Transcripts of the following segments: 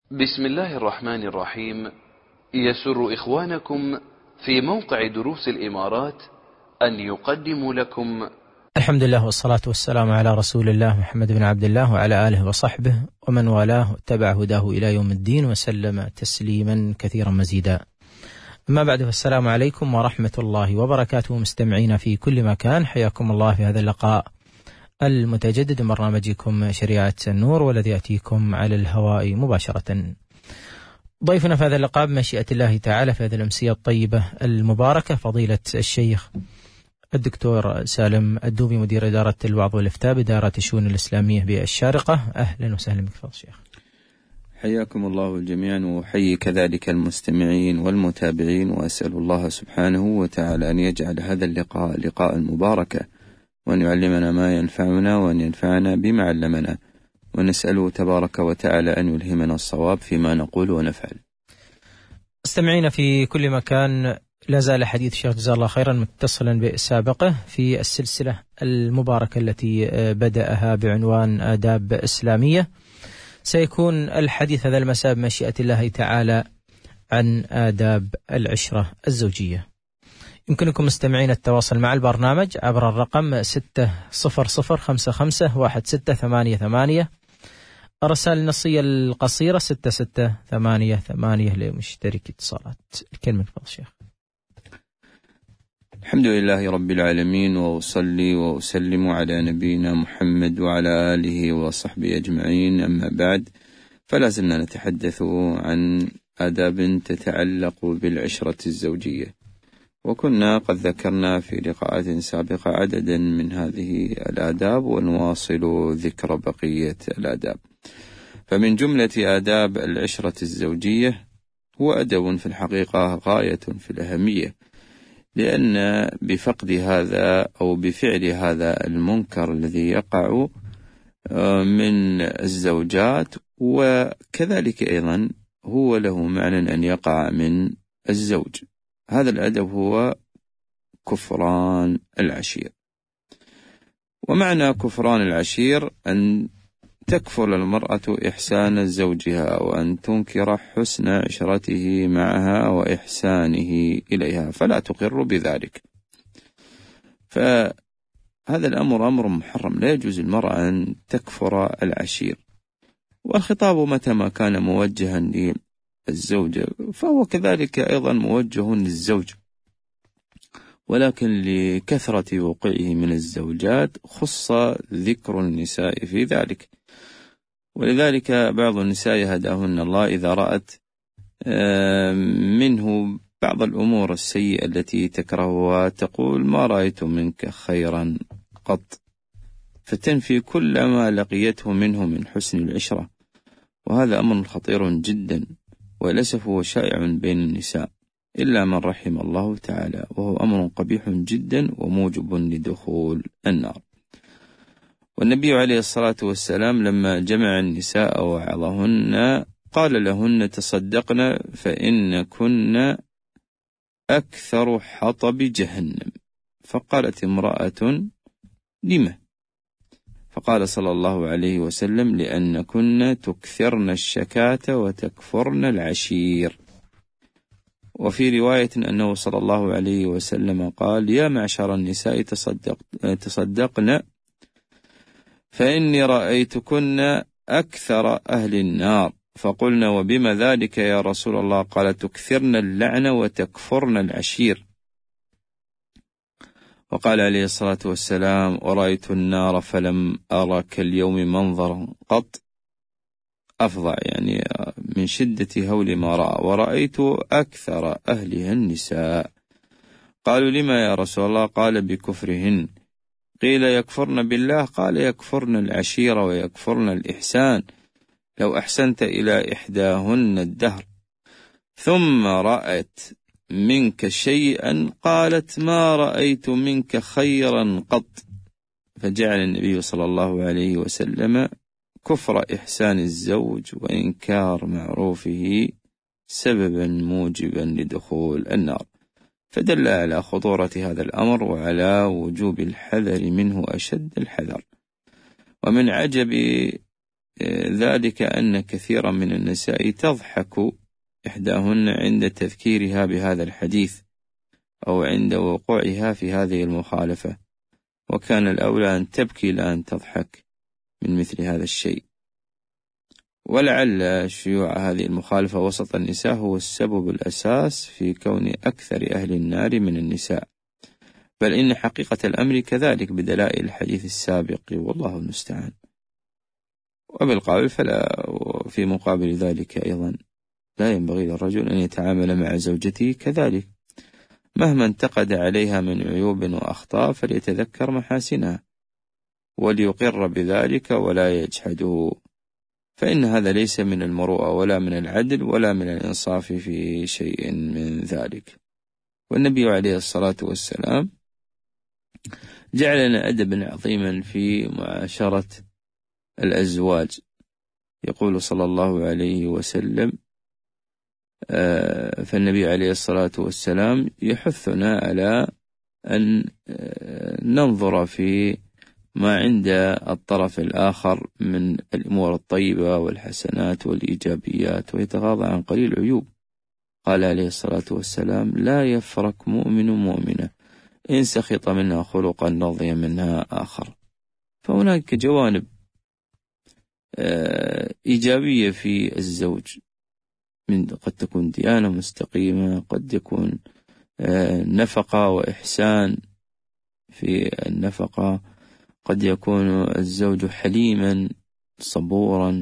بسم الله الرحمن الرحيم. يسر إخوانكم في موقع دروس الإمارات أن يقدموا لكم الحمد لله والصلاة والسلام على رسول الله محمد بن عبد الله وعلى آله وصحبه ومن والاه واتبع هداه إلى يوم الدين وسلم تسليما كثيرا مزيدا. أما بعد، فالسلام عليكم ورحمة الله وبركاته. مستمعين في كل مكان، حياكم الله في هذا اللقاء المتجدد من برنامجكم شريعة النور، والذي يأتيكم على الهواء مباشرة. ضيفنا في هذا اللقاء بمشيئة الله تعالى في هذه الأمسية الطيبة المباركة فضيلة الشيخ الدكتور سالم الدوبي، مدير إدارة الوعظ والإفتاء بدائرة الشؤون الإسلامية بالشارقة. أهلا وسهلا بك فضل الشيخ. حياكم الله الجميع، وحيي كذلك المستمعين والمتابعين، وأسأل الله سبحانه وتعالى أن يجعل هذا اللقاء لقاء مباركة، وأن يعلمنا ما ينفعنا، وأن ينفعنا بما علمنا، ونسأله تبارك وتعالى أن يلهمنا الصواب فيما نقول ونفعل. استمعينا في كل مكان، لا زال حديث الشيخ جزاه الله خيرا متصلا بسابقه في السلسلة المباركة التي بدأها بعنوان آداب إسلامية. سيكون الحديث هذا المساء بمشيئة الله تعالى عن آداب العشرة الزوجية. يمكنكم مستمعين التواصل مع البرنامج عبر الرقم 600551688، الرسائل النصية القصيرة 6688 لمشترك اتصالات. الكلمة فضل الشيخ. الحمد لله رب العالمين، وأصلي وأسلم على نبينا محمد وعلى آله وصحبه أجمعين. أما بعد، فلا زلنا نتحدث عن آداب تتعلق بالعشرة الزوجية، وكنا قد ذكرنا في لقاءات سابقة عددا من هذه الآداب، ونواصل ذكر بقية الآداب. فمن جملة آداب العشرة الزوجية هو أدب في الحقيقة غاية في الأهمية، لأن بفقد هذا أو بفعل هذا المنكر الذي يقع من الزوجات، وكذلك أيضا هو له معنى أن يقع من الزوج. هذا الأدب هو كفران العشير. ومعنى كفران العشير أن تكفر المرأة إحسان زوجها، وأن تنكر حسن عشرته معها وإحسانه إليها، فلا تقر بذلك. فهذا الأمر أمر محرم، لا يجوز المرأة أن تكفر العشير. والخطاب متى ما كان موجها للزوجة فهو كذلك أيضا موجه للزوج، ولكن لكثرة وقوعه من الزوجات خص ذكر النساء في ذلك. ولذلك بعض النساء هداهن الله إذا رأت منه بعض الأمور السيئة التي تكرهها تقول: ما رأيت منك خيرا قط، فتنفي كل ما لقيته منه من حسن العشرة. وهذا أمر خطير جدا، وللأسف هو شائع بين النساء إلا من رحم الله تعالى، وهو أمر قبيح جدا وموجب لدخول النار. والنبي عليه الصلاة والسلام لما جمع النساء ووعظهن قال لهن: تصدقن فإن كن أكثر حطب جهنم. فقالت امرأة: لما؟ فقال صلى الله عليه وسلم: لأن كن تكثرن الشكاة وتكفرن العشير. وفي رواية أنه صلى الله عليه وسلم قال: يا معشر النساء تصدقن فإني رأيتكن أكثر أهل النار. فقلنا: وبما ذلك يا رسول الله؟ قال: تكثرن اللعنة وتكفرن العشير. وقال عليه الصلاة والسلام: ورأيت النار فلم أرى كاليوم منظرا قط أفظع، يعني من شدة هول ما رأى، ورأيت أكثر أهلها النساء. قالوا: لما يا رسول الله؟ قال: بكفرهن. قيل: يكفرن بالله؟ قال: يكفرن العشيرة ويكفرن الإحسان. لو أحسنت إلى إحداهن الدهر ثم رأت منك شيئا قالت: ما رأيت منك خيرا قط. فجعل النبي صلى الله عليه وسلم كفر إحسان الزوج وإنكار معروفه سببا موجبا لدخول النار، فدل على خطورة هذا الأمر وعلى وجوب الحذر منه أشد الحذر. ومن عجب ذلك أن كثيرا من النساء تضحك إحداهن عند تذكيرها بهذا الحديث أو عند وقوعها في هذه المخالفة، وكان الأولى أن تبكي لا أن تضحك من مثل هذا الشيء. ولعل شيوع هذه المخالفة وسط النساء هو السبب الأساس في كون أكثر أهل النار من النساء، بل إن حقيقة الأمر كذلك بدلائل الحديث السابق، والله المستعان. وبالقابل فلا في مقابل ذلك أيضا لا ينبغي للرجل أن يتعامل مع زوجته كذلك، مهما انتقد عليها من عيوب وأخطاء فليتذكر محاسنها وليقر بذلك ولا يجحده، فإن هذا ليس من المروءة ولا من العدل ولا من الإنصاف في شيء من ذلك. والنبي عليه الصلاة والسلام جعل لنا أدبا عظيما في معاشرة الأزواج. يقول صلى الله عليه وسلم، فالنبي عليه الصلاة والسلام يحثنا على أن ننظر في ما عند الطرف الآخر من الأمور الطيبة والحسنات والإيجابيات ويتغاضى عن قليل العيوب. قال عليه الصلاة والسلام: لا يفرق مؤمن مؤمنة إن سخط منها خلقا رضي منها آخر. فهناك جوانب إيجابية في الزوج، قد تكون ديانة مستقيمة، قد يكون نفقة وإحسان في النفقة، قد يكون الزوج حليما صبورا،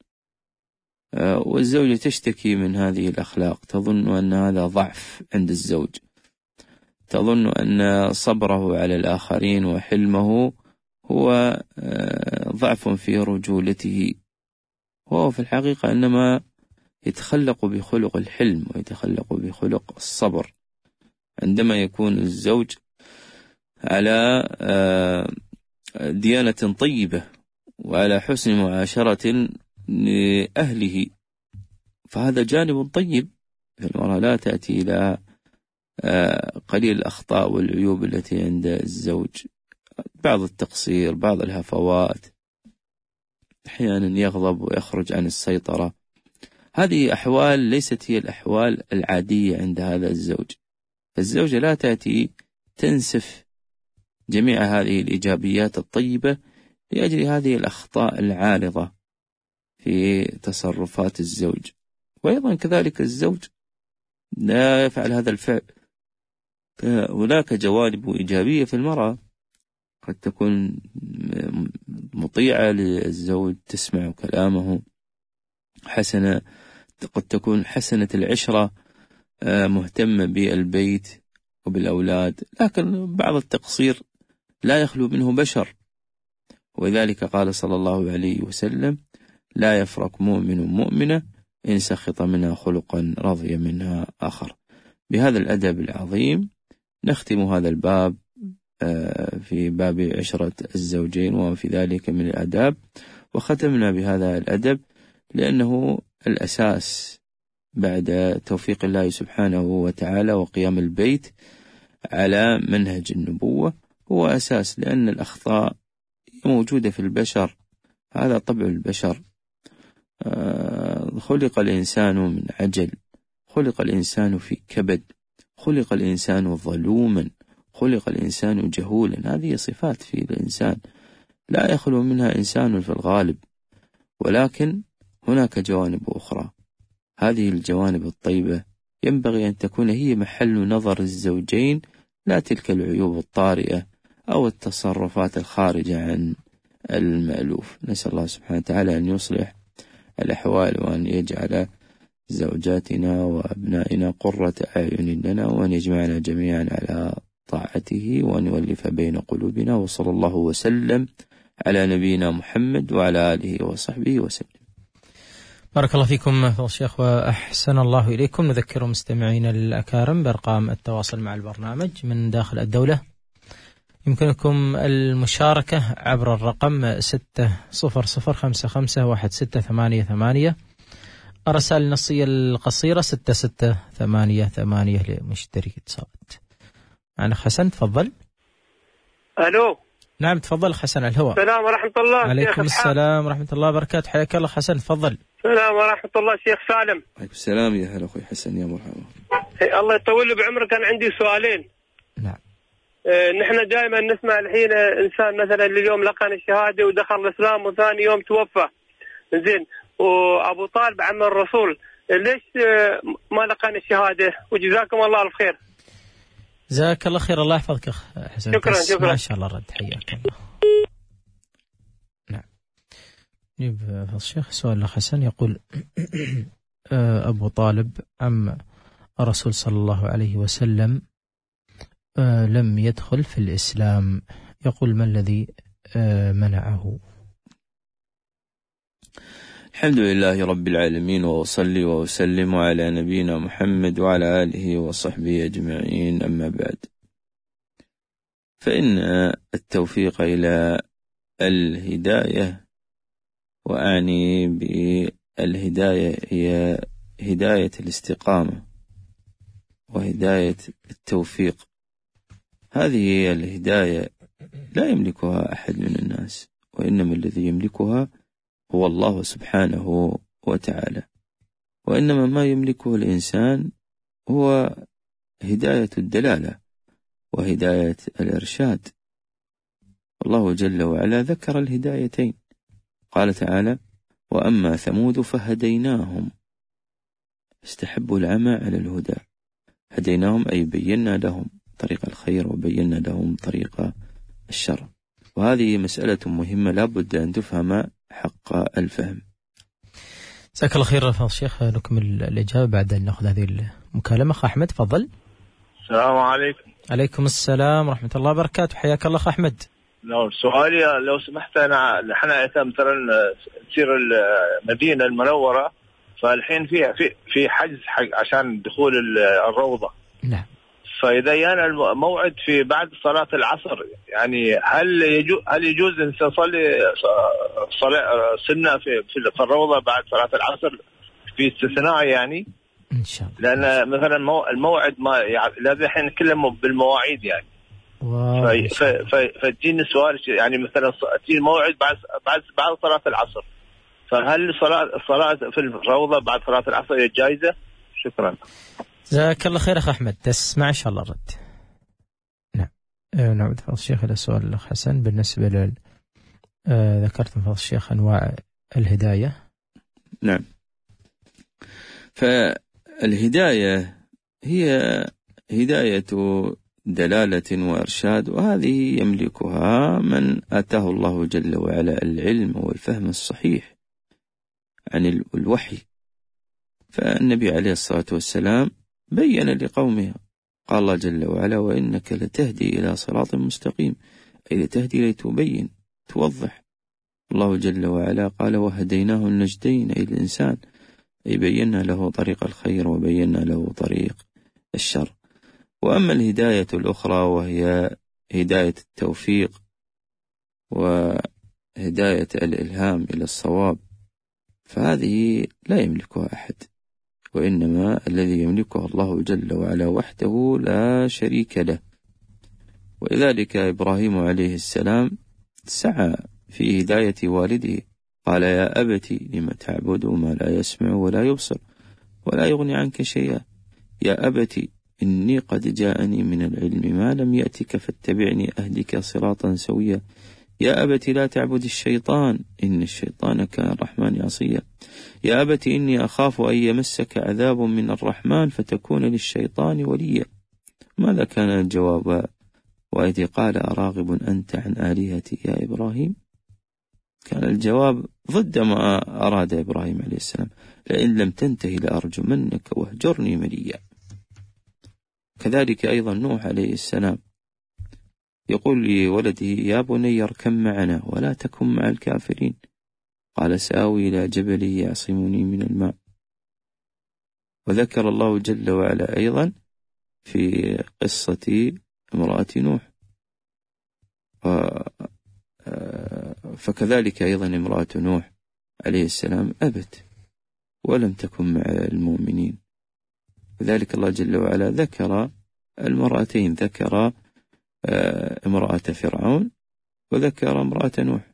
والزوجة تشتكي من هذه الأخلاق، تظن أن هذا ضعف عند الزوج، تظن أن صبره على الآخرين وحلمه هو ضعف في رجولته، وهو في الحقيقة إنما يتخلق بخلق الحلم ويتخلق بخلق الصبر. عندما يكون الزوج على ديانة طيبة وعلى حسن معاشرة لأهله فهذا جانب طيب. المرأة لا تأتي إلى قليل الأخطاء والعيوب التي عند الزوج، بعض التقصير، بعض الهفوات، أحيانا يغضب ويخرج عن السيطرة. هذه أحوال ليست هي الأحوال العادية عند هذا الزوج. الزوجة لا تأتي تنسف جميع هذه الإيجابيات الطيبة لأجل هذه الأخطاء العارضة في تصرفات الزوج، وأيضا كذلك الزوج لا يفعل هذا الفعل. هناك جوانب إيجابية في المرأة، قد تكون مطيعة للزوج، تسمع كلامه، حسنة، قد تكون حسنة العشرة، مهتمة بالبيت وبالأولاد، لكن بعض التقصير لا يخلو منه بشر. وذلك قال صلى الله عليه وسلم: لا يفرق مؤمن مؤمنة إن سخط منها خلقا رضي منها آخر. بهذا الأدب العظيم نختم هذا الباب في باب عشرة الزوجين وفي ذلك من الأداب، وختمنا بهذا الأدب لأنه الأساس بعد توفيق الله سبحانه وتعالى وقيام البيت على منهج النبوة، هو أساس، لأن الأخطاء موجودة في البشر، هذا طبع البشر. خلق الإنسان من عجل، خلق الإنسان في كبد، خلق الإنسان ظلوما، خلق الإنسان جهولا. هذه صفات في الإنسان لا يخلو منها إنسان في الغالب، ولكن هناك جوانب أخرى. هذه الجوانب الطيبة ينبغي أن تكون هي محل نظر الزوجين، لا تلك العيوب الطارئة أو التصرفات الخارجة عن المألوف. نسأل الله سبحانه وتعالى أن يصلح الأحوال وأن يجعل زوجاتنا وأبنائنا قرة أعين لنا، وأن يجمعنا جميعا على طاعته، وأن يؤلف بين قلوبنا. وصلى الله وسلم على نبينا محمد وعلى آله وصحبه وسلم. بارك الله فيكم فضل الشيخ وأحسن الله إليكم. نذكر مستمعين الأكارم بأرقام التواصل مع البرنامج من داخل الدولة. يمكنكم المشاركة عبر الرقم 6005516888. الرسائل النصية القصيرة 6688 لمشترك اتصالات. معنا حسن، تفضل. ألو. نعم تفضل حسن على الهواء. السلام ورحمة الله. عليكم السلام ورحمة الله وبركاته، حياك الله حسن تفضل. السلام ورحمة الله شيخ سالم. عليكم السلام يا هلا أخوي حسن يا مرحبا. الله يطول بعمرك، كان عندي سؤالين. نعم. نحن دائما نسمع الحين إنسان مثلا اليوم لقن الشهادة ودخل الإسلام وثاني يوم توفى، زين، وأبو طالب عم الرسول ليش ما لقن الشهادة؟ وجزاكم الله الف خير. جزاك الله خير، الله يحفظك أخ حسن. شكرا. ما شاء الله رد، حياك الله. نعم. نجيب الشيخ سؤال الأخ حسن يقول أبو طالب عم الرسول صلى الله عليه وسلم لم يدخل في الإسلام، يقول ما الذي منعه؟ الحمد لله رب العالمين، وأصلي وأسلم على نبينا محمد وعلى آله وصحبه أجمعين، أما بعد، فإن التوفيق إلى الهداية، وأعني بالهداية هي هداية الاستقامة وهداية التوفيق، هذه هي الهداية لا يملكها أحد من الناس، وإنما الذي يملكها هو الله سبحانه وتعالى، وإنما ما يملكه الإنسان هو هداية الدلالة وهداية الإرشاد. الله جل وعلا ذكر الهدايتين، قال تعالى: وأما ثمود فهديناهم، استحبوا العمى على الهدى، هديناهم أي بينا لهم طريق الخير وبينا لهم طريق الشر، وهذه مسألة مهمة لا بد أن تفهم حق الفهم. جزاك الله خير فضل الشيخ، نكمل الإجابة بعد أن نأخذ هذه المكالمة. أخ أحمد تفضل. السلام عليكم. عليكم السلام ورحمة الله وبركاته، حياك الله أخ أحمد. لو سؤالي لو سمحت، نحن مثلا تصير المدينة المنورة، فالحين في حجز عشان دخول الروضة. نعم. فإذا جاءنا الموعد في بعد صلاة العصر، يعني هل يجوز أن تصلي صلاة سنة في الروضة بعد صلاة العصر في استثناء يعني؟ إن شاء الله. لأن مثلا الموعد ما يعني لازم الحين نتكلم بالمواعيد يعني. فتجيني سؤال، يعني مثلا تجي الموعد بعد صلاة العصر، فهل الصلاة في الروضة بعد صلاة العصر جائزة؟ شكرا. جزاك الله خير أخ أحمد، تسمع إن شاء الله الرد. نعم. نعود فضل الشيخ إلى سؤال الأخ حسن بالنسبة ذكرتم فضل الشيخ أنواع الهداية. نعم. فالهداية هي هداية دلالة وإرشاد، وهذه يملكها من آتاه الله جل وعلا العلم والفهم الصحيح عن الوحي. فالنبي عليه الصلاة والسلام بين لقومه، قال الله جل وعلا: وإنك لتهدي إلى صراط مستقيم، أي لتهدي لتبين توضح. الله جل وعلا قال: وهديناه النجدين، أي الإنسان، أي بينا له طريق الخير وبينا له طريق الشر. وأما الهداية الأخرى وهي هداية التوفيق وهداية الإلهام إلى الصواب، فهذه لا يملكها أحد، وإنما الذي يملكها الله جل وعلا وحده لا شريك له. ولذلك إبراهيم عليه السلام سعى في هداية والده، قال: يا أبت لم تعبد ما لا يسمع ولا يبصر ولا يغني عنك شيئا، يا أبت إني قد جاءني من العلم ما لم يأتك فاتبعني أهدك صراطا سويا، يا أبت لا تعبد الشيطان إن الشيطان كان الرحمن عصيا، يا أبت إني أخاف أن يمسك عذاب من الرحمن فتكون للشيطان وليا. ماذا كان الجواب؟ وإذ قال: أراغب أنت عن آلهتي يا إبراهيم؟ كان الجواب ضد ما أراد إبراهيم عليه السلام: لئن لم تنتهي لأرجمنك واهجرني مليا. كذلك أيضا نوح عليه السلام يقول لولده: يا بني اركب معنا ولا تكن مع الكافرين، قال: سآوي إلى جبل يعصمني من الماء. وذكر الله جل وعلا أيضا في قصة امرأة نوح، فكذلك أيضا امرأة نوح عليه السلام أبت ولم تكن مع المؤمنين. وذلك الله جل وعلا ذكر المرأتين، ذكر امرأة فرعون وذكر امرأة نوح.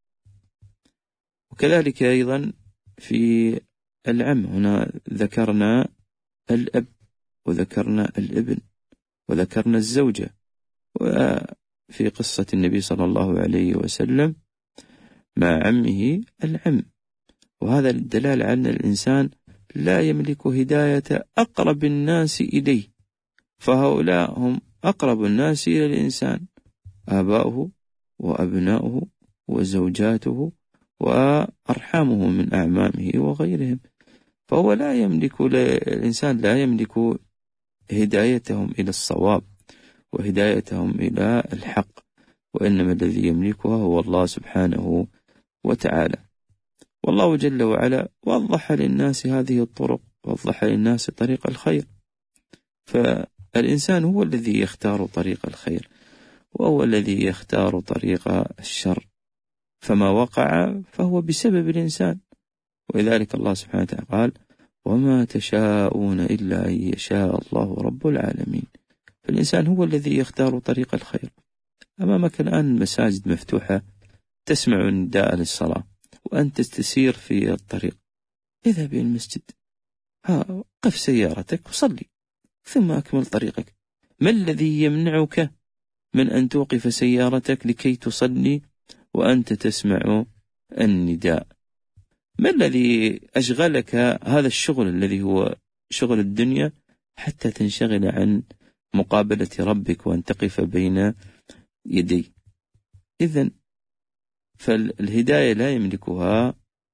وكذلك أيضا في العم، هنا ذكرنا الأب وذكرنا الابن وذكرنا الزوجة. وفي قصة النبي صلى الله عليه وسلم مع عمه العم. وهذا للدلالة على أن الإنسان لا يملك هداية أقرب الناس إليه، فهؤلاء هم أقرب الناس إلى الإنسان، آباؤه وأبناؤه وزوجاته وأرحامه من أعمامه وغيرهم. فهو لا يملك، الإنسان لا يملك هدايتهم إلى الصواب وهدايتهم إلى الحق، وإنما الذي يملكها هو الله سبحانه وتعالى. والله جل وعلا وضح للناس هذه الطرق، وضح للناس طريق الخير. فالإنسان هو الذي يختار طريق الخير، وهو الذي يختار طريق الشر، فما وقع فهو بسبب الإنسان. ولذلك الله سبحانه وتعالى قال: وما تشاءون إلا أن يشاء الله رب العالمين. فالإنسان هو الذي يختار طريق الخير. أمامك الآن المساجد مفتوحة، تسمع نداء للصلاة وأنت تسير في الطريق، اذهب إلى المسجد، قف سيارتك وصلي ثم أكمل طريقك. ما الذي يمنعك من أن توقف سيارتك لكي تصلي وأنت تسمع النداء؟ ما الذي أشغلك هذا الشغل الذي هو شغل الدنيا حتى تنشغل عن مقابلة ربك وأن تقف بين يدي؟ إذن فالهداية لا يملكها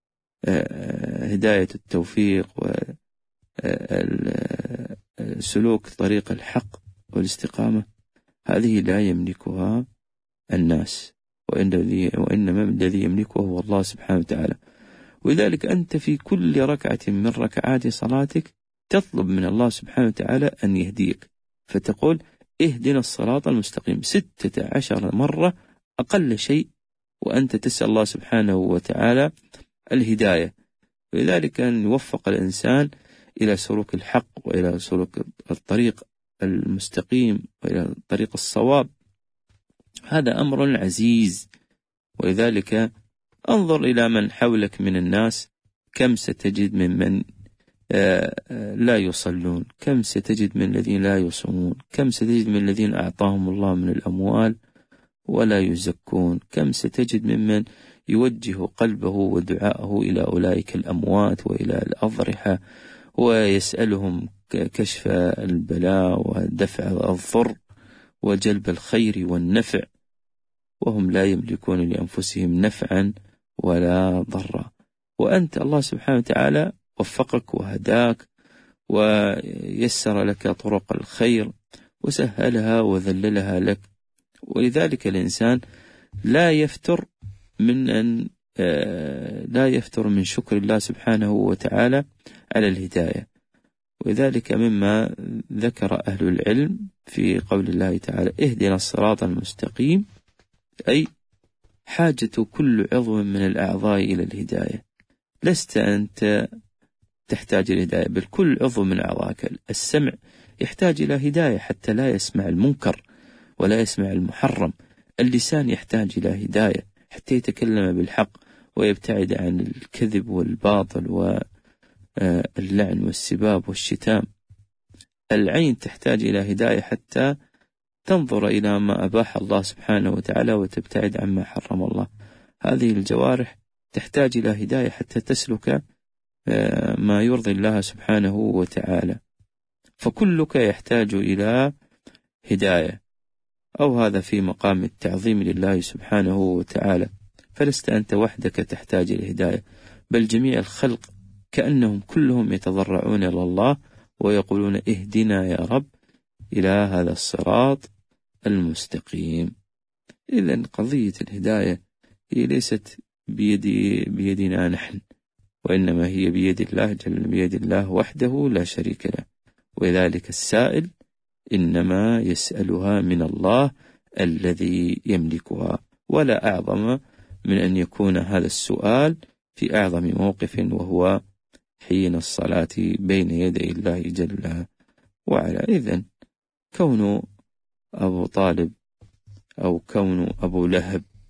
هداية التوفيق وسلوك طريق الحق والاستقامة، هذه لا يملكها الناس، وإنما الذي يملكه هو الله سبحانه وتعالى. ولذلك أنت في كل ركعة من ركعات صلاتك تطلب من الله سبحانه وتعالى أن يهديك، فتقول: اهدنا الصراط المستقيم 16 مرة أقل شيء، وأنت تسأل الله سبحانه وتعالى الهداية. ولذلك أن يوفق الإنسان إلى سلوك الحق وإلى سلوك الطريق المستقيم وإلى طريق الصواب، هذا أمر عزيز. ولذلك انظر إلى من حولك من الناس، كم ستجد من لا يصلون، كم ستجد من الذين لا يصومون، كم ستجد من الذين أعطاهم الله من الأموال ولا يزكون، كم ستجد ممن يوجه قلبه ودعاءه إلى أولئك الأموات وإلى الأضرحة ويسألهم كشف البلاء ودفع الضر وجلب الخير والنفع، وهم لا يملكون لأنفسهم نفعا ولا ضرا. وأنت الله سبحانه وتعالى وفقك وهداك ويسر لك طرق الخير وسهلها وذللها لك. ولذلك الإنسان لا يفتر من شكر الله سبحانه وتعالى على الهداية. وذلك مما ذكر أهل العلم في قول الله تعالى: اهدنا الصراط المستقيم، أي حاجة كل عضو من الأعضاء إلى الهداية. لست أنت تحتاج الهداية، بل كل عضو من أعضائك. السمع يحتاج إلى هداية حتى لا يسمع المنكر ولا يسمع المحرم. اللسان يحتاج إلى هداية حتى يتكلم بالحق ويبتعد عن الكذب والباطل واللعن والسباب والشتام. العين تحتاج إلى هداية حتى تنظر إلى ما أباح الله سبحانه وتعالى وتبتعد عما حرم الله. هذه الجوارح تحتاج إلى هداية حتى تسلك ما يرضي الله سبحانه وتعالى. فكلك يحتاج إلى هداية، أو هذا في مقام التعظيم لله سبحانه وتعالى. فلست أنت وحدك تحتاج إلى الهداية، بل جميع الخلق كأنهم كلهم يتضرعون إلى الله ويقولون: اهدنا يا رب إلى هذا الصراط المستقيم. إذن قضية الهداية هي ليست بيدنا نحن، وإنما هي بيد الله بيد الله وحده لا شريك له. ولذلك السائل إنما يسألها من الله الذي يملكها. ولا أعظم من أن يكون هذا السؤال في أعظم موقف، وهو حين الصلاة بين يدي الله جل وعلا. إذن كون أبو طالب أو كون أبو لهب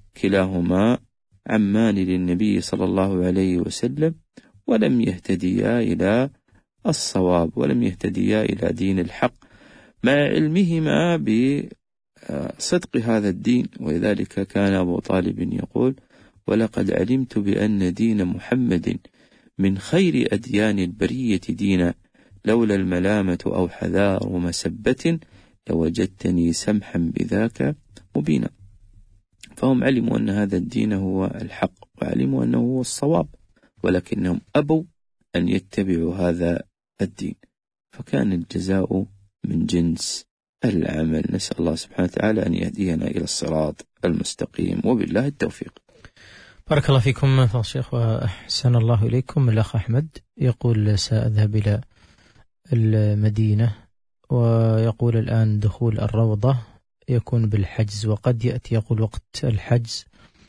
كلاهما عمان للنبي صلى الله عليه وسلم، ولم يهتديا إلى الصواب ولم يهتديا إلى دين الحق، مع علمهما بصدق هذا الدين. ولذلك كان أبو طالب يقول: ولقد علمت بأن دين محمد من خير أديان البرية دينا، لولا الملامة أو حذار مسبة لوجدتني سمحا بذاك مبينا. فهم علموا أن هذا الدين هو الحق، وعلموا أنه هو الصواب، ولكنهم أبوا أن يتبعوا هذا الدين، فكان الجزاء من جنس العمل. نسأل الله سبحانه وتعالى أن يهدينا إلى الصراط المستقيم، وبالله التوفيق. بارك الله فيكم فضل الشيخ وأحسن الله إليكم. الأخ أحمد يقول: سأذهب إلى المدينة، ويقول الآن دخول الروضة يكون بالحجز، وقد يأتي يقول وقت الحجز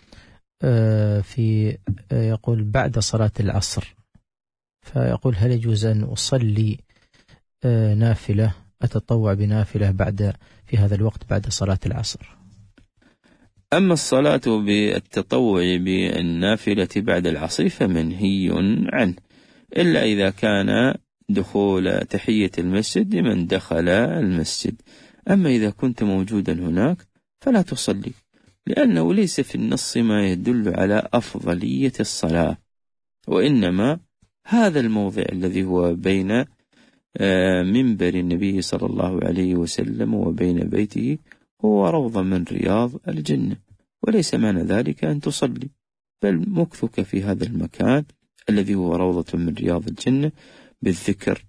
في يقول بعد صلاة العصر، فيقول: هل يجوز أن أصلي نافلة، أتطوع بنافلة في هذا الوقت بعد صلاة العصر؟ أما الصلاة بالتطوع بالنافلة بعد العصر فمنهي عنه، إلا إذا كان دخول تحية المسجد لمن دخل المسجد. أما إذا كنت موجودا هناك فلا تصلي، لأنه ليس في النص ما يدل على أفضلية الصلاة، وإنما هذا الموضع الذي هو بين منبر النبي صلى الله عليه وسلم وبين بيته هو روضة من رياض الجنة، وليس معنى ذلك أن تصلي، بل مكثك في هذا المكان الذي هو روضة من رياض الجنة بالذكر،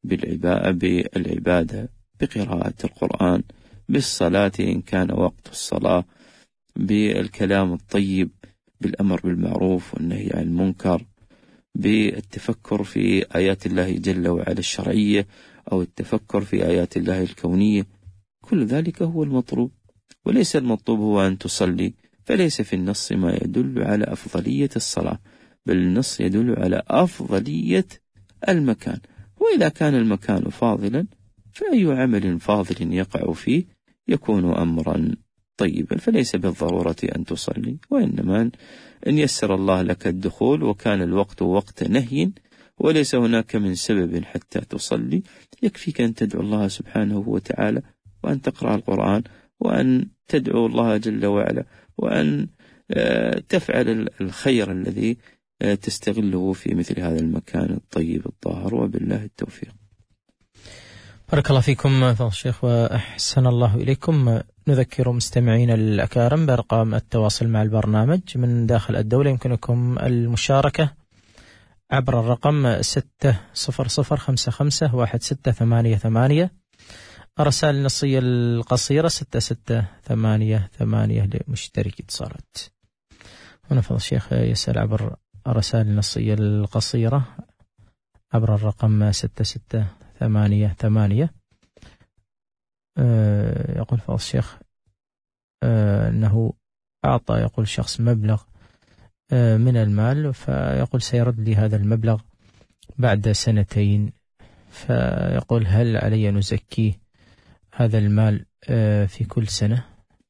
بالعبادة، بقراءة القرآن، بالصلاة إن كان وقت الصلاة، بالكلام الطيب، بالأمر بالمعروف والنهي عن المنكر، بالتفكر في آيات الله جل وعلا الشرعية، أو التفكر في آيات الله الكونية. كل ذلك هو المطلوب، وليس المطلوب هو أن تصلي، فليس في النص ما يدل على أفضلية الصلاة، بل النص يدل على أفضلية المكان. وإذا كان المكان فاضلا فأي عمل فاضل يقع فيه يكون أمرا طيبا، فليس بالضرورة أن تصلي، وإنما إن يسر الله لك الدخول وكان الوقت وقت نهي وليس هناك من سبب حتى تصلي، يكفيك أن تدعو الله سبحانه وتعالى، وأن تقرأ القرآن، وأن تدعو الله جل وعلا، وأن تفعل الخير الذي تستغله في مثل هذا المكان الطيب الطاهر، وبالله التوفيق. بارك الله فيكم فضل الشيخ وأحسن الله إليكم. نذكر مستمعين الأكارم بأرقام التواصل مع البرنامج من داخل الدولة. يمكنكم المشاركة عبر الرقم 600551688، الرسائل النصية القصيرة 6688 لمشترك اتصالات. هنا فضل الشيخ يسأل عبر الرسائل النصية القصيرة عبر الرقم 6688. يقول فضل الشيخ أنه أعطى يقول شخص مبلغ من المال، فيقول سيرد لي هذا المبلغ بعد 2 سنين، فيقول هل علي أن أزكيه هذا المال في كل سنة؟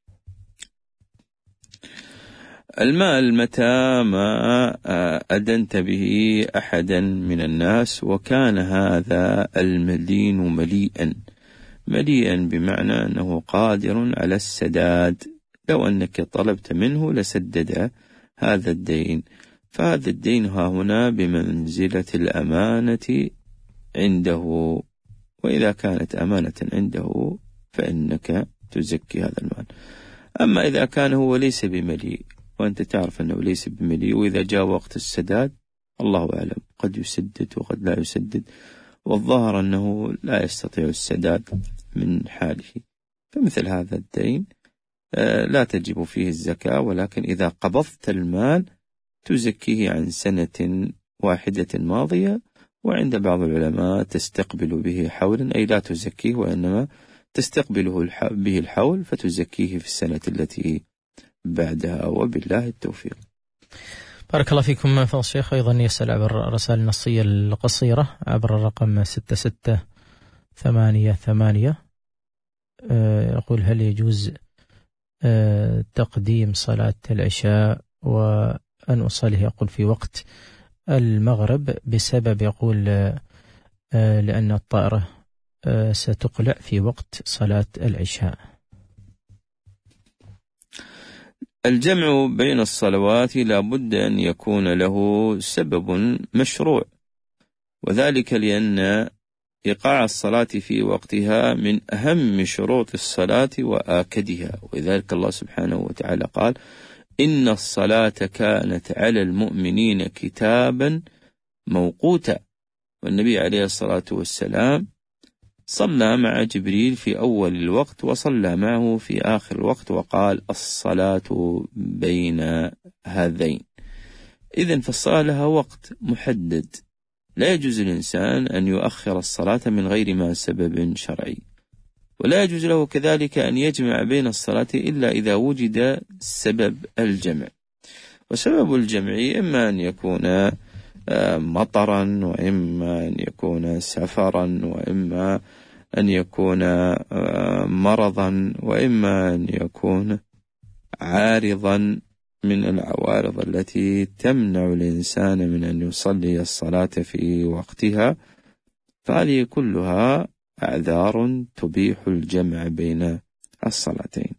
المال متى ما أدنت به أحدا من الناس وكان هذا المدين مليئا بمعنى أنه قادر على السداد، لو أنك طلبت منه لسدد هذا الدين، فهذا الدين ها هنا بمنزلة الأمانة عنده، وإذا كانت أمانة عنده فإنك تزكي هذا المال. أما إذا كان هو ليس بمليء وأنت تعرف أنه ليس بمليء، وإذا جاء وقت السداد الله أعلم قد يسدد وقد لا يسدد، والظاهر أنه لا يستطيع السداد من حاله، فمثل هذا الدين لا تجب فيه الزكاة، ولكن إذا قبضت المال تزكيه عن 1 واحدة ماضية، وعند بعض العلماء تستقبل به حولا، أي لا تزكيه وإنما تستقبله به الحول فتزكيه في السنة التي بعدها، وبالله التوفيق. بارك الله فيكم فضل الشيخ. أيضا يسأل عبر الرسائل النصية القصيرة عبر الرقم 6688، يقول هل يجوز تقديم صلاة العشاء وأن أصلي يقول في وقت المغرب بسبب يقول لأن الطائرة ستقلع في وقت صلاة العشاء. الجمع بين الصلوات لا بد أن يكون له سبب مشروع، وذلك لأن إيقاع الصلاة في وقتها من أهم شروط الصلاة وآكدها، ولذلك الله سبحانه وتعالى قال: إن الصلاة كانت على المؤمنين كتابا موقوتا. والنبي عليه الصلاة والسلام صلى مع جبريل في أول الوقت وصلى معه في آخر الوقت، وقال: الصلاة بين هذين. إذن فالصلاة لها وقت محدد، لا يجوز للإنسان أن يؤخر الصلاة من غير ما سبب شرعي، ولا يجوز له كذلك أن يجمع بين الصلاة إلا إذا وجد سبب الجمع. وسبب الجمع إما أن يكون مطرا، وإما أن يكون سفرا، وإما أن يكون مرضا، وإما أن يكون عارضا من العوارض التي تمنع الإنسان من أن يصلي الصلاة في وقتها، فهذه كلها أعذار تبيح الجمع بين الصلاتين.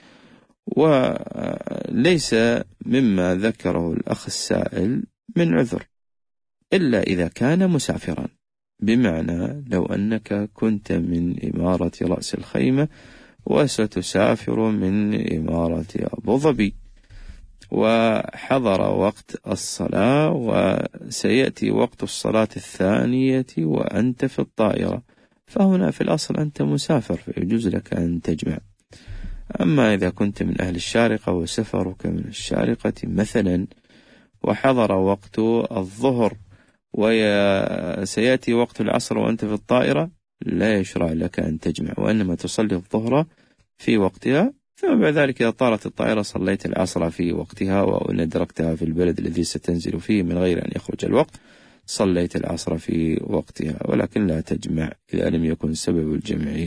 وليس مما ذكره الأخ السائل من عذر إلا إذا كان مسافرا، بمعنى لو أنك كنت من إمارة رأس الخيمة وستسافر من إمارة أبو ظبي وحضر وقت الصلاة وسيأتي وقت الصلاة الثانية وأنت في الطائرة، فهنا في الأصل أنت مسافر فيجوز لك أن تجمع. أما إذا كنت من أهل الشارقة وسفرك من الشارقة مثلا وحضر وقت الظهر وسيأتي وقت العصر وأنت في الطائرة، لا يشرع لك أن تجمع، وإنما تصلي الظهر في وقتها، ثم بعد ذلك إذا طارت الطائرة صليت العصر في وقتها، وإن أدركتها في البلد الذي ستنزل فيه من غير أن يخرج الوقت صليت العصر في وقتها، ولكن لا تجمع إذا لم يكن سبب الجمع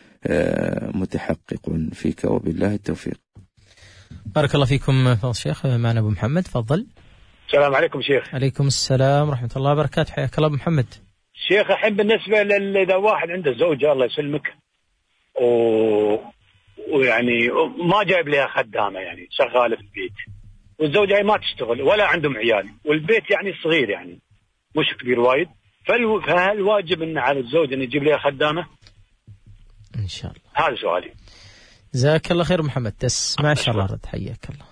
متحقق فيك، وبالله التوفيق. بارك الله فيكم فضل الشيخ. معنا أبو محمد، تفضل. السلام عليكم شيخ. عليكم السلام ورحمة الله وبركاته، حياك الله أبو محمد. شيخ أحب بالنسبة إذا واحد عنده زوجة الله يسلمك ويعني ما جايب لها خدامة، يعني شغالة في البيت، والزوجة ما تشتغل ولا عندهم عيال، والبيت يعني صغير يعني مش كبير وايد، فهل واجب إن على الزوج أن يجيب لها خدامة؟ إن شاء الله. هذا سؤالي. جزاك الله خير محمد، تسمع إن شاء الله رد. حياك الله.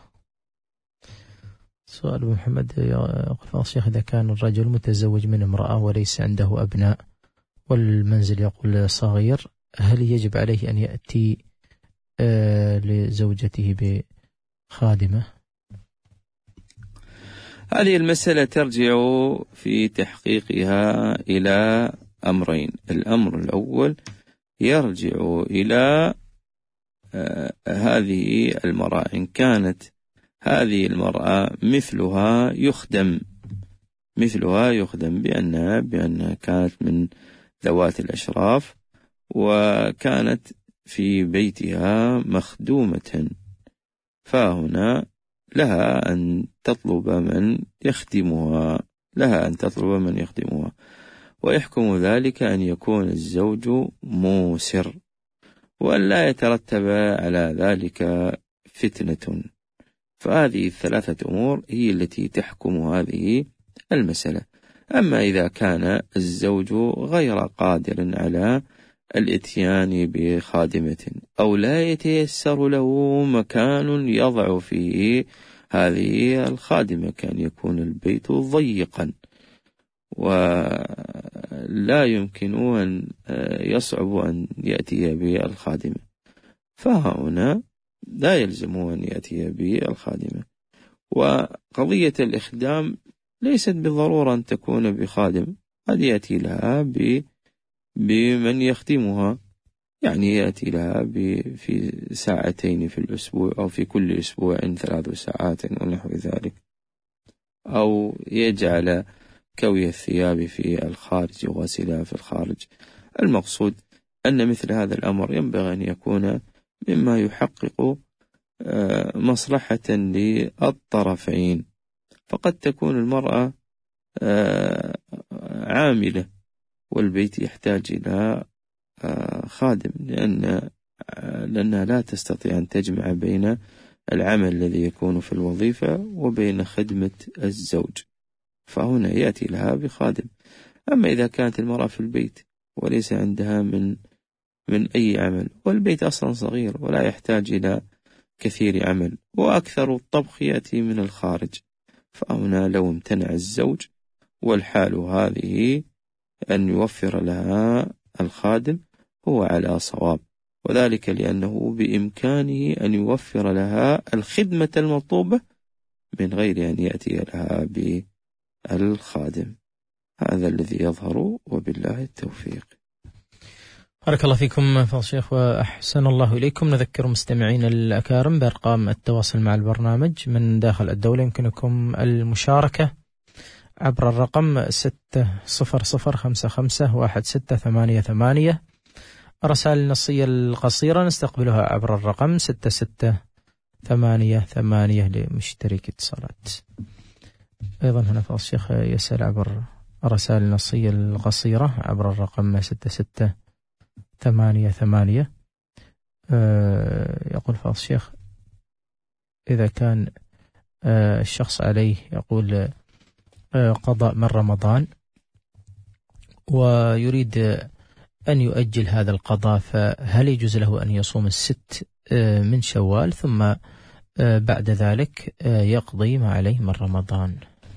سؤال أبو محمد يقول: الشيخ إذا كان الرجل متزوج من امرأة وليس عنده أبناء والمنزل يقول صغير، هل يجب عليه أن يأتي لزوجته بخادمة؟ هذه المسألة ترجع في تحقيقها إلى أمرين. الأمر الأول يرجع إلى هذه المرأة، إن كانت هذه المرأة مثلها يخدم بأنها كانت من ذوات الأشراف وكانت في بيتها مخدومة، فهنا لها أن تطلب من يخدمها، ويحكم ذلك أن يكون الزوج موسر، وأن لا يترتب على ذلك فتنة. فهذه الثلاثة أمور هي التي تحكم هذه المسألة. أما إذا كان الزوج غير قادر على الاتيان بخادمة أو لا يتيسر له مكان يضع فيه هذه الخادمة، كان يكون البيت ضيقا ولا يمكن أن يصعب أن يأتي بالخادمة، فهنا لا يلزم أن يأتي بالخادمة. وقضية الإخدام ليست بالضرورة أن تكون بخادم، قد يأتي لها بمن يخدمها، يعني يأتي لها في ساعتين في الأسبوع أو في كل أسبوع 3 ساعات ونحو ذلك، أو يجعل كوي الثياب في الخارج وغسلها في الخارج. المقصود أن مثل هذا الأمر ينبغي أن يكون مما يحقق مصلحة للطرفين. فقد تكون المرأة عاملة والبيت يحتاج إلى خادم، لأنها لا تستطيع أن تجمع بين العمل الذي يكون في الوظيفة وبين خدمة الزوج، فهنا يأتي لها بخادم. أما إذا كانت المرأة في البيت وليس عندها من أي عمل، والبيت أصلا صغير ولا يحتاج إلى كثير عمل، وأكثر الطبخ يأتي من الخارج، فهنا لو امتنع الزوج والحال هذه أن يوفر لها الخادم هو على صواب، وذلك لأنه بإمكانه أن يوفر لها الخدمة المطلوبة من غير أن يأتي لها بالخادم. هذا الذي يظهر، وبالله التوفيق. بارك الله فيكم فضل الشيخ وأحسن الله إليكم. نذكر مستمعين الأكارم بأرقام التواصل مع البرنامج من داخل الدولة. يمكنكم المشاركة عبر الرقم 600551688. الرسائل النصية القصيرة نستقبلها عبر الرقم 6688 لمشترك اتصالات. أيضا هنا فضل الشيخ يسأل عبر الرسائل النصية القصيرة عبر الرقم 6688. يقول فضل الشيخ إذا كان الشخص عليه يقول قضاء من رمضان ويريد أن يؤجل هذا القضاء، فهل يجوز له أن يصوم 6 من شوال ثم بعد ذلك يقضي ما عليه من رمضان؟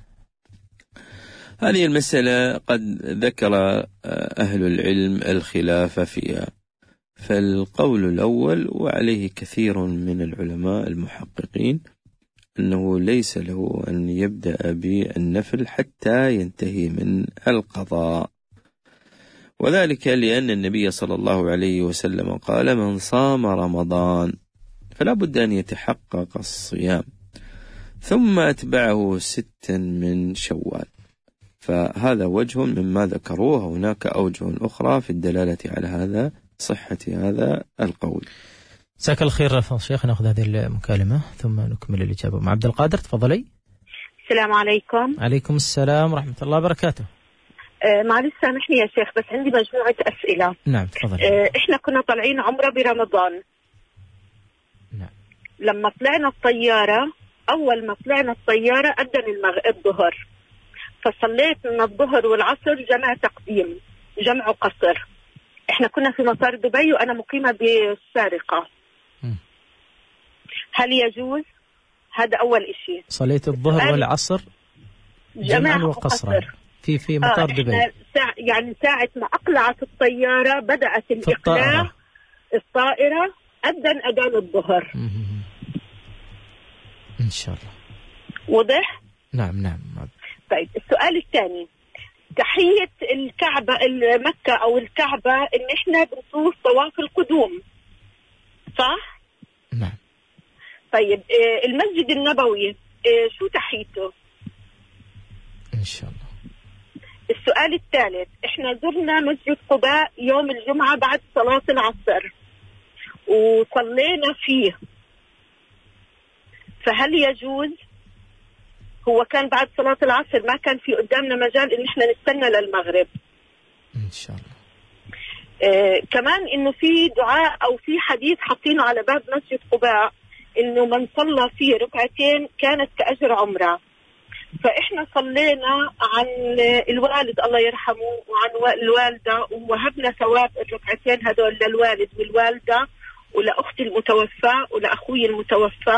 هذه المسألة قد ذكر أهل العلم الخلاف فيها، فالقول الأول وعليه كثير من العلماء المحققين أنه ليس له أن يبدأ بالنفل حتى ينتهي من القضاء، وذلك لأن النبي صلى الله عليه وسلم قال: من صام رمضان فلا بد أن يتحقق الصيام ثم أتبعه 6 من شوال. فهذا وجه مما ذكروه، هناك أوجه أخرى في الدلالة على هذا صحة هذا القول. جزاك الله خير فضل الشيخ. نأخذ هذه المكالمة ثم نكمل الإجابة مع عبد القادر. تفضلي. السلام عليكم. عليكم السلام ورحمة الله وبركاته. معلش سامحني يا شيخ، بس عندي مجموعة أسئلة. نعم تفضلي. إحنا كنا طالعين عمرة برمضان. نعم. لما طلعنا الطيارة، أول ما طلعنا الطيارة أذن الظهر، فصليت من الظهر والعصر جمع تقديم، جمع قصر. إحنا كنا في مطار دبي وأنا مقيمة بالسارقة. هل يجوز؟ هذا أول إشي. صليت الظهر والعصر جمع وقصرا في مطار دبي. يعني ساعة ما أقلعت الطيارة بدأت الإقلاع الطائرة أذن أذان الظهر. إن شاء الله. واضح؟ نعم. طيب السؤال الثاني، تحية الكعبة مكة أو الكعبة إن إحنا بنطوف طواف القدوم، صح؟ نعم. طيب المسجد النبوي شو تحيته؟ إن شاء الله. السؤال الثالث، إحنا زرنا مسجد قباء يوم الجمعة بعد صلاة العصر وصلينا فيه، فهل يجوز؟ هو كان بعد صلاة العصر، ما كان في قدامنا مجال إن إحنا نستنى للمغرب. إن شاء الله. كمان إنه في دعاء أو في حديث حاطينه على باب مسجد قباء إنه من صلى فيه ركعتين كانت كأجر عمره، فإحنا صلينا عن الوالد الله يرحمه وعن الوالدة، ووهبنا ثواب الركعتين هذول للوالد والوالدة ولأختي المتوفى ولأخوي المتوفى،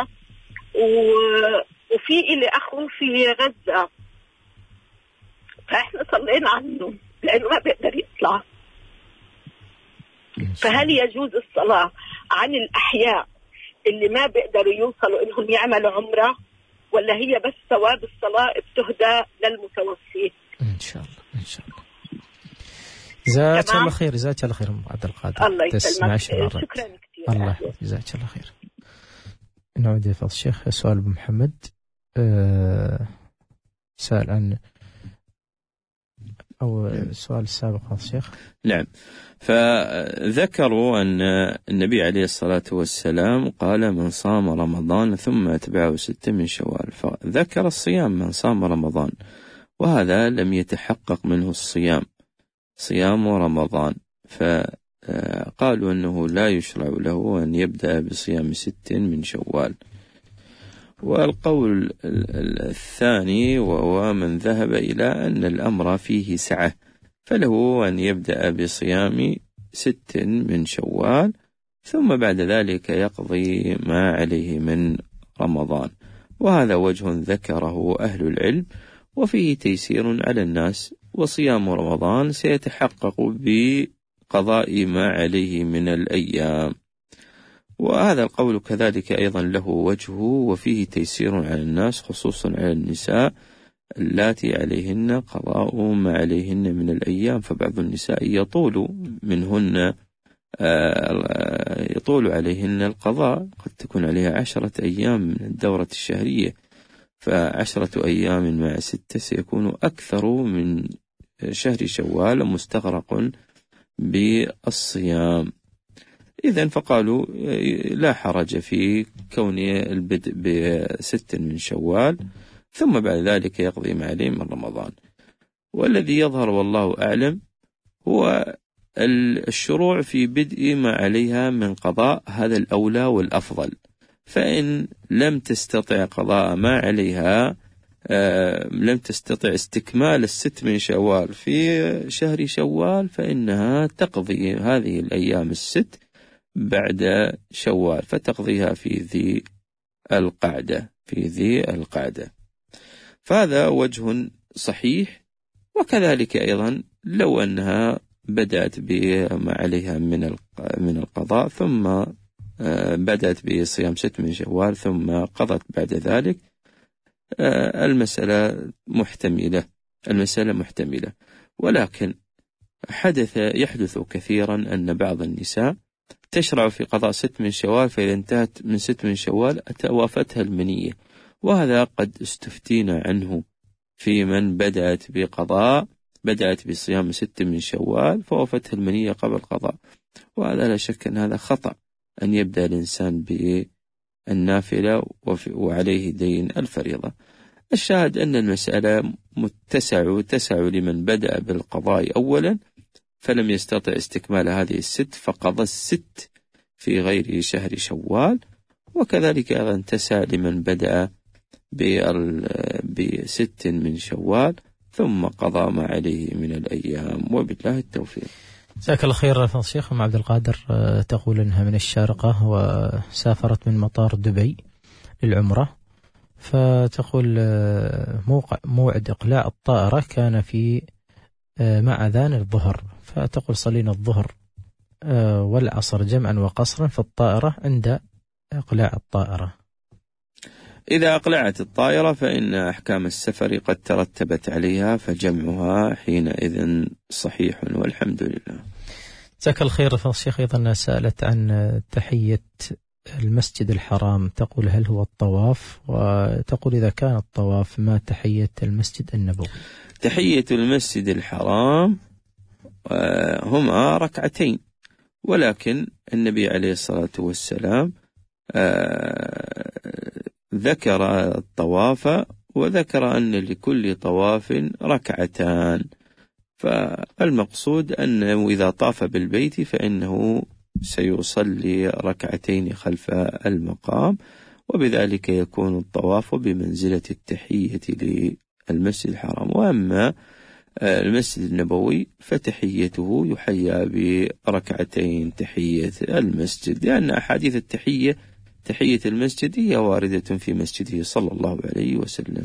وفي إلي أخو في غزة، فإحنا صلينا عنه لأنه ما بيقدر يطلع. فهل يجوز الصلاة عن الأحياء اللي ما بيقدروا يوصلوا إنهم يعملوا عمرة، ولا هي بس ثواب الصلاة بتهدى للمتوفي؟ إن شاء الله. جزاك الله خير. جزاك الله خير عبد القادر. الله يسلمك. شكرا كثير. الله جزاك الله خير. نعود لفضل الشيخ. سؤال أبو محمد سأل عن أو السؤال السابق هذا الشيخ. نعم، فذكروا أن النبي عليه الصلاة والسلام قال: من صام رمضان ثم أتبعه 6 من شوال، فذكر الصيام من صام رمضان، وهذا لم يتحقق منه الصيام، صيام رمضان، فقالوا أنه لا يشرع له أن يبدأ بصيام 6 من شوال. والقول الثاني وهو من ذهب إلى أن الأمر فيه سعة، فله أن يبدأ بصيام 6 من شوال ثم بعد ذلك يقضي ما عليه من رمضان، وهذا وجه ذكره أهل العلم وفيه تيسير على الناس، وصيام رمضان سيتحقق بقضاء ما عليه من الأيام. وهذا القول كذلك أيضا له وجهه وفيه تيسير على الناس، خصوصا على النساء اللاتي عليهن قضاء ما عليهن من الأيام، فبعض النساء يطول عليهن القضاء، قد تكون عليها 10 أيام من الدورة الشهرية، ف10 أيام مع 6 سيكون أكثر من شهر شوال مستغرق بالصيام. إذن فقالوا لا حرج في كون البدء ب6 من شوال ثم بعد ذلك يقضي ما عليه من رمضان. والذي يظهر والله أعلم هو الشروع في بدء ما عليها من قضاء، هذا الأولى والأفضل، فإن لم تستطع قضاء ما عليها، لم تستطع استكمال 6 من شوال في شهر شوال، فإنها تقضي هذه الأيام 6 بعد شوال، فتقضيها في ذي القعدة. فهذا وجه صحيح. وكذلك أيضا لو أنها بدأت بما عليها من القضاء ثم بدأت بصيام 6 من شوال ثم قضت بعد ذلك، المسألة محتملة. ولكن يحدث كثيرا أن بعض النساء تشرع في قضاء 6 من شوال، فإذا انتهت من 6 من شوال وافتها المنية، وهذا قد استفتينا عنه في من بدأت بصيام 6 من شوال فوفتها المنية قبل قضاء، وهذا لا شك أن هذا خطأ، أن يبدأ الإنسان بالنافلة وعليه دين الفريضة. الشاهد أن المسألة تسع لمن بدأ بالقضاء أولا فلم يستطع استكمال هذه 6 فقضى 6 في غير شهر شوال، وكذلك أيضا تسع لمن بدأ ب6 من شوال ثم قضى ما عليه من الأيام، وبالله التوفيق. جزاك الله خير فضل الشيخ. عبد القادر تقول أنها من الشارقة وسافرت من مطار دبي للعمرة، فتقول موعد إقلاع الطائرة كان في مع أذان الظهر، فتقول صلينا الظهر والعصر جمعا وقصرا في الطائرة عند إقلاع الطائرة. إذا أقلعت الطائرة فإن أحكام السفر قد ترتبت عليها، فجمعها حينئذ صحيح والحمد لله. جزاك الله خير فضل الشيخ. أيضا سألت عن تحية المسجد الحرام، تقول هل هو الطواف، وتقول إذا كان الطواف ما تحية المسجد النبوي؟ تحية المسجد الحرام هما ركعتين، ولكن النبي عليه الصلاة والسلام ذكر الطواف وذكر أن لكل طواف ركعتان، فالمقصود أنه إذا طاف بالبيت فإنه سيصلي ركعتين خلف المقام، وبذلك يكون الطواف بمنزلة التحية للمسجد الحرام. وأما المسجد النبوي فتحيته يحيى بركعتين تحية المسجد، لأن أحاديث تحية المسجد هي واردة في مسجده صلى الله عليه وسلم.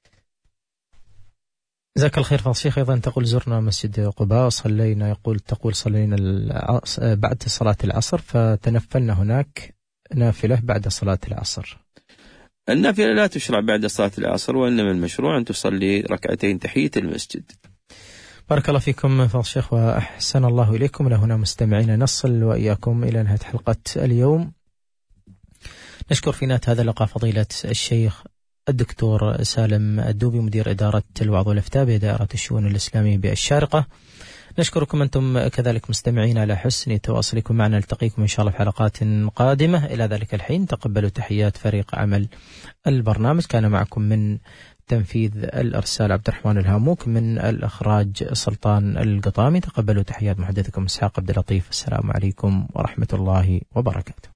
جزاك الله خير فضل الشيخ. أيضا تقول زرنا مسجد قباء وصلينا، تقول صلينا بعد صلاة العصر فتنفلنا هناك نافلة بعد صلاة العصر. النافلة لا تشرع بعد صلاة العصر، وإنما المشروع أن تصلي ركعتين تحية المسجد. بارك الله فيكم فضل الشيخ وأحسن الله إليكم. لهنا مستمعين نصل وإياكم إلى نهاية حلقة اليوم. نشكر في نهاية هذا اللقاء فضيلة الشيخ الدكتور سالم الدوبي مدير إدارة الوعظ والإفتاء بدائرة الشؤون الإسلامية بالشارقة. نشكركم أنتم كذلك مستمعين على حسن تواصلكم معنا. نلتقيكم إن شاء الله في حلقات قادمة. إلى ذلك الحين تقبلوا تحيات فريق عمل البرنامج. كان معكم من تنفيذ الإرسال عبد الرحمن الهاموك، من الإخراج سلطان القطامي. تقبلوا تحيات محدثكم إسحاق عبد اللطيف. السلام عليكم ورحمة الله وبركاته.